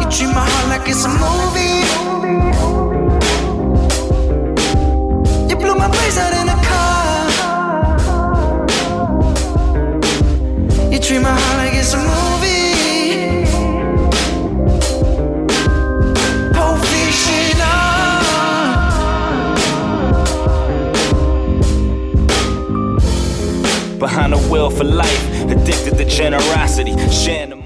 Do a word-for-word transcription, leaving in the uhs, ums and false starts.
treat my heart like it's a movie. You blew my brains out in a car. You treat my heart like it's a movie. Pulp Fiction, behind the wheel for life, addicted to generosity, sharing the